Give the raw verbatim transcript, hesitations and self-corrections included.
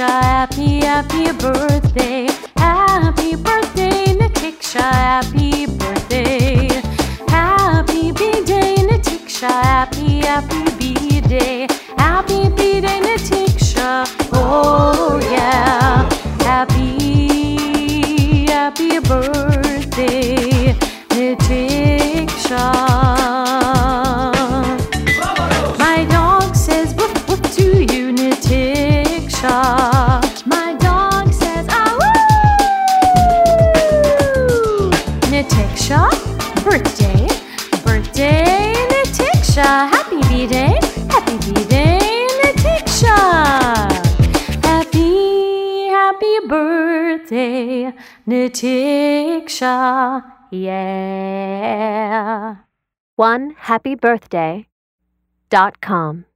happy, happy birthday. Happy birthday, Natiksha, happy birthday. Happy B-Day, Natiksha, happy, happy B-Day. Happy B-Day, Natiksha, oh yeah. Happy, happy birthday, Natiksha. My dog says woof woof to you, Natiksha. My dog says ah woo. Natiksha, birthday, birthday, Natiksha. Happy B-Day, happy B-Day, Natiksha. Happy, happy birthday, Natiksha. Yeah. one happy birthday dot com